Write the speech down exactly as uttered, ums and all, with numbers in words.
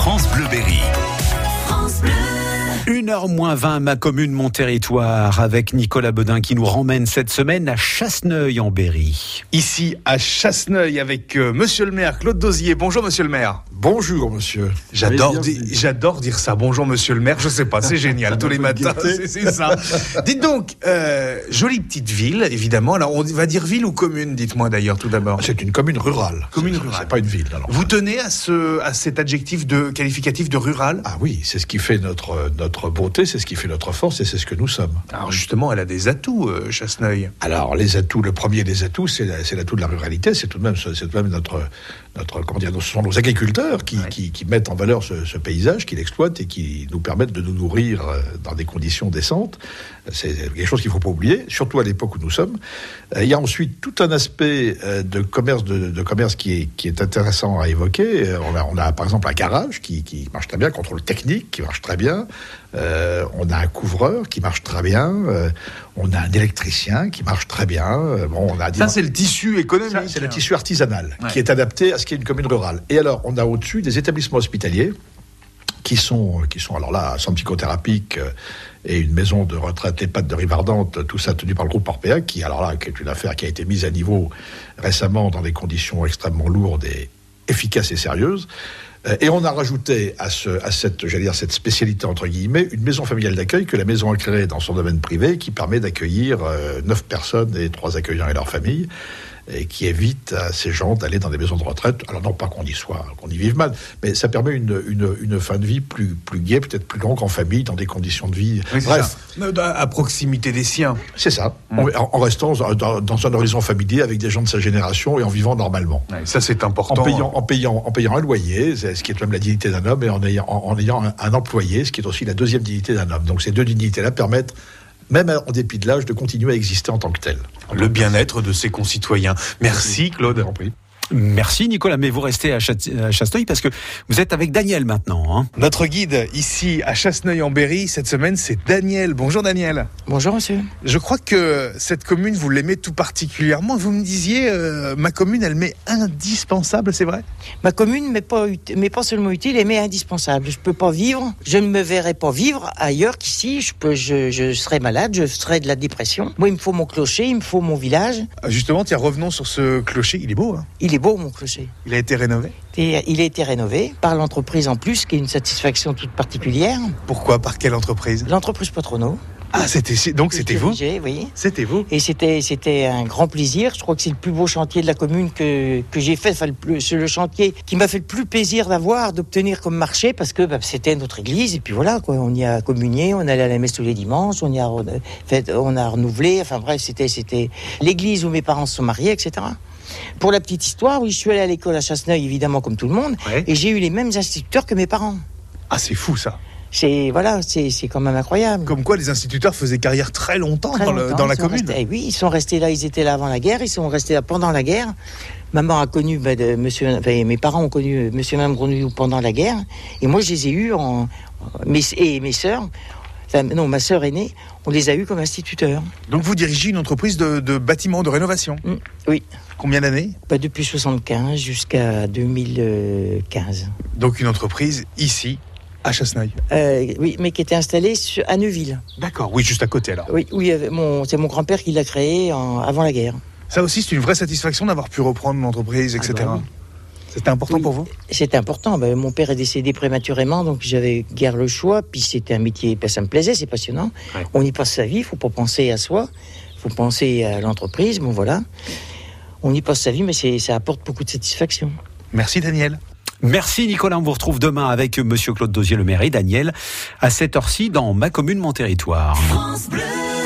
France Bleu Berry. France Bleu. une heure moins vingt, ma commune, mon territoire, avec Nicolas Bedin qui nous ramène cette semaine à Chasseneuil en Berry. Ici à Chasseneuil avec euh, Monsieur le maire Claude Dosier. Bonjour Monsieur le maire. Bonjour monsieur. J'adore, di- j'adore dire ça. Bonjour Monsieur le maire. Je sais pas, c'est génial tous les matins. C'est, c'est ça. Dites donc, euh, jolie petite ville, évidemment. Alors on va dire ville ou commune, dites-moi d'ailleurs tout d'abord. C'est une commune rurale. Commune c'est, rurale. C'est pas une ville. Alors. Vous tenez à ce à cet adjectif de qualificatif de rural? Ah oui, c'est ce qui fait notre notre beauté, c'est ce qui fait notre force et c'est ce que nous sommes. Alors justement, elle a des atouts, euh, Chasseneuil. Alors les atouts, le premier des atouts, c'est, la, c'est l'atout de la ruralité. C'est tout de même, c'est tout de même notre notre comment dire, ce sont nos agriculteurs qui, ouais. qui, qui mettent en valeur ce, ce paysage, qui l'exploitent et qui nous permettent de nous nourrir dans des conditions décentes. C'est quelque chose qu'il ne faut pas oublier, surtout à l'époque où nous sommes. Il y a ensuite tout un aspect de commerce, de, de commerce qui est, qui est intéressant à évoquer. On a, on a par exemple un garage qui, qui marche très bien, contrôle technique qui marche très bien. Euh, on a un couvreur qui marche très bien. Euh, on a un électricien qui marche très bien. Euh, bon, on a ça, c'est le tissu économique. Ça, c'est le tissu artisanal ouais. qui est adapté à ce qu'est une commune rurale. Et alors, on a au-dessus des établissements hospitaliers qui sont, qui sont alors là, centre psychothérapique et une maison de retraite, l'EHPAD de Rivardante, tout ça tenu par le groupe Orpea, qui, alors là, qui est une affaire qui a été mise à niveau récemment dans des conditions extrêmement lourdes et efficaces et sérieuses. Et on a rajouté à, ce, à cette, j'allais dire, cette spécialité, entre guillemets, une maison familiale d'accueil que la maison a créée dans son domaine privé, qui permet d'accueillir euh, neuf personnes et trois accueillants et leurs familles, et qui évite à ces gens d'aller dans des maisons de retraite. Alors non pas qu'on y soit, qu'on y vive mal, mais ça permet une, une, une fin de vie plus, plus gaie, peut-être plus longue en famille, dans des conditions de vie. Oui, bref. Ça. À proximité des siens. C'est ça, mmh. en, en restant dans, dans un horizon familier avec des gens de sa génération et en vivant normalement. Ouais, ça c'est important. En payant, en payant, en payant un loyer, c'est ce qui est même la dignité d'un homme, et en ayant, en, en ayant un, un employé, ce qui est aussi la deuxième dignité d'un homme. Donc ces deux dignités-là permettent, même en dépit de l'âge, de continuer à exister en tant que tel. Le bien-être de ses concitoyens. Merci Claude. Merci Nicolas, mais vous restez à Chasseneuil parce que vous êtes avec Daniel maintenant. Hein. Notre guide ici à Chasseneuil-en-Berry cette semaine, c'est Daniel. Bonjour Daniel. Bonjour monsieur. Je crois que cette commune, vous l'aimez tout particulièrement. Vous me disiez, euh, ma commune, elle m'est indispensable, c'est vrai? Ma commune m'est pas, m'est pas seulement utile, elle m'est indispensable. Je peux pas vivre, je ne me verrai pas vivre ailleurs qu'ici. Je, peux, je, je serai malade, je serai de la dépression. Moi, il me faut mon clocher, il me faut mon village. Justement, tiens, revenons sur ce clocher. Il est beau, hein? Il est beau mon clocher. Il a été rénové? Et il a été rénové par l'entreprise en plus, qui est une satisfaction toute particulière. Pourquoi? Par quelle entreprise? L'entreprise Patrono. Ah, c'était donc c'était vous? Oui. C'était vous? Et c'était c'était un grand plaisir. Je crois que c'est le plus beau chantier de la commune que que j'ai fait. Enfin, le plus, c'est le chantier qui m'a fait le plus plaisir d'avoir, d'obtenir comme marché, parce que bah, c'était notre église. Et puis voilà, quoi. On y a communié, on allait à la messe tous les dimanches, on y a fait, on a renouvelé. Enfin bref, c'était c'était l'église où mes parents se sont mariés, et cetera. Pour la petite histoire, oui, je suis allé à l'école à Chasseneuil, évidemment, comme tout le monde, ouais. Et j'ai eu les mêmes instituteurs que mes parents. Ah, c'est fou, ça. C'est, voilà, c'est, c'est quand même incroyable. Comme quoi, les instituteurs faisaient carrière très longtemps, très dans, longtemps, le, dans la commune. Restés, eh oui, ils sont restés là, ils étaient là avant la guerre, ils sont restés là pendant la guerre. Maman a connu, bah, de monsieur, enfin, mes parents ont connu monsieur et madame Grenouillou pendant la guerre, et moi, je les ai eus, en, mes, et mes sœurs, enfin, non, ma sœur aînée, on les a eus comme instituteurs. Donc vous dirigez une entreprise de, de bâtiments de rénovation? mmh, Oui. Combien d'années? Bah, depuis soixante-quinze jusqu'à deux mille quinze. Donc une entreprise ici, à Chasseneuil? euh, Oui, mais qui était installée à Neuville. D'accord, oui, juste à côté alors. Oui, oui, mon, c'est mon grand-père qui l'a créé en, avant la guerre. Ça aussi, c'est une vraie satisfaction d'avoir pu reprendre l'entreprise, et cetera. Ah bah oui. C'était important oui, pour vous? C'était important. Ben, mon père est décédé prématurément, donc j'avais guère le choix. Puis c'était un métier, ben, ça me plaisait, c'est passionnant. Ouais. On y passe sa vie, il ne faut pas penser à soi, il faut penser à l'entreprise. Bon voilà, on y passe sa vie, mais c'est, ça apporte beaucoup de satisfaction. Merci Daniel. Merci Nicolas, on vous retrouve demain avec Monsieur Claude Dosier, le maire, et Daniel à cette heure-ci dans Ma commune, mon territoire. France Bleu.